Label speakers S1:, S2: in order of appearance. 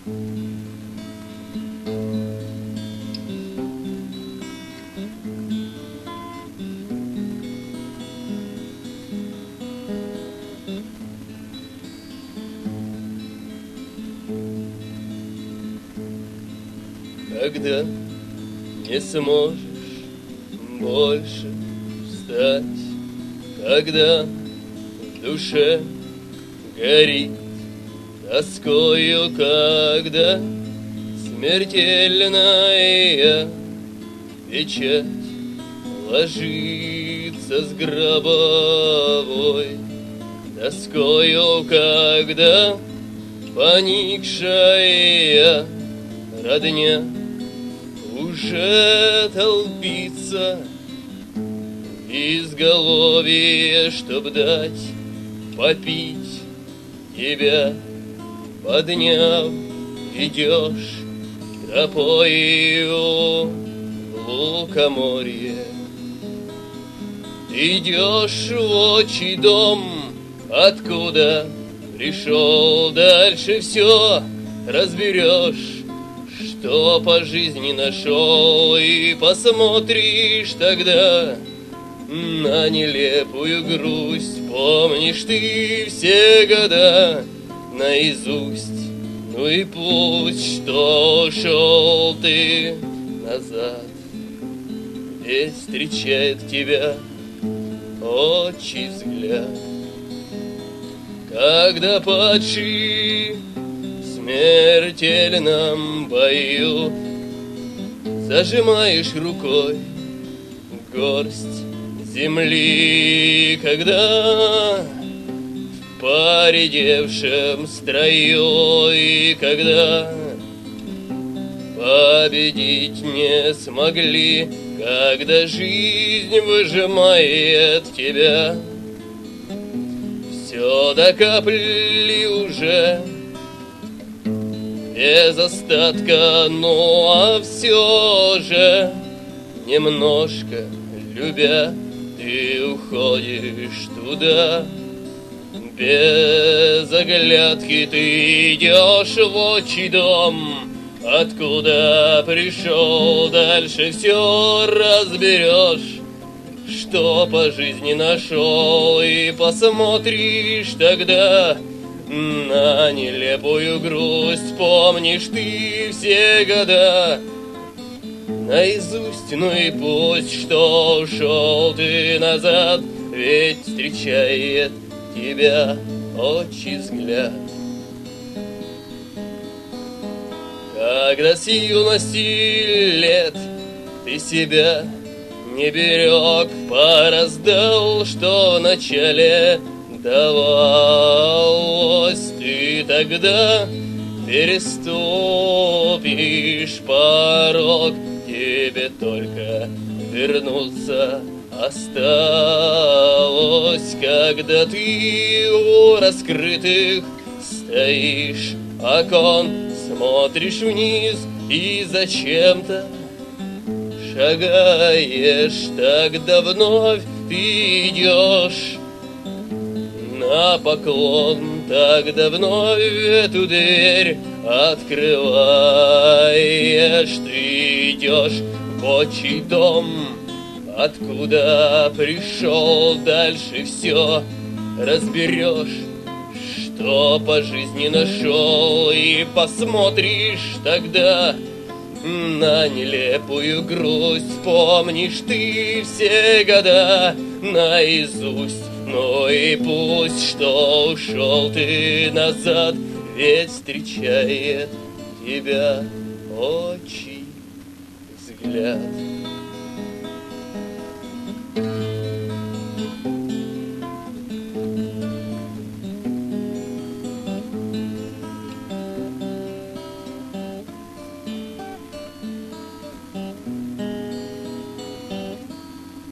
S1: Когда не сможешь больше встать, когда в душе горит тоскою, когда смертельная печать ложится с гробовой тоскою, когда поникшая родня уже толпится в изголовье, чтоб дать попить тебя, подняв, идешь тропою в лукоморье. Идешь в отчий дом, откуда пришел, дальше все разберешь, что по жизни нашел, и посмотришь тогда на нелепую грусть. Помнишь ты все года наизусть, ну и пусть, что ушел ты назад, весь встречает тебя отчий взгляд. Когда падший в смертельном бою зажимаешь рукой горсть земли, когда в поредевшем строю, и когда победить не смогли, когда жизнь выжимает тебя все до капли уже без остатка, ну а все же немножко любя, ты уходишь туда. Без оглядки ты идешь в отчий дом, откуда пришел, дальше все разберешь, что по жизни нашел, и посмотришь тогда на нелепую грусть. Помнишь ты все года наизусть, ну и пусть, что ушел ты назад, ведь встречает тебя отчий взгляд. Когда с юности лет ты себя не берег, пораздал, что вначале давалось, ты тогда переступишь порог, тебе только вернуться осталось, когда ты у раскрытых стоишь окон, смотришь вниз и зачем-то шагаешь, тогда вновь ты идешь на поклон, тогда вновь эту дверь открываешь. Ты идешь в отчий дом, откуда пришел, дальше все разберешь, что по жизни нашел, и посмотришь тогда на нелепую грусть. Помнишь ты все года наизусть, ну и пусть, что ушел ты назад, ведь встречает тебя отчий взгляд.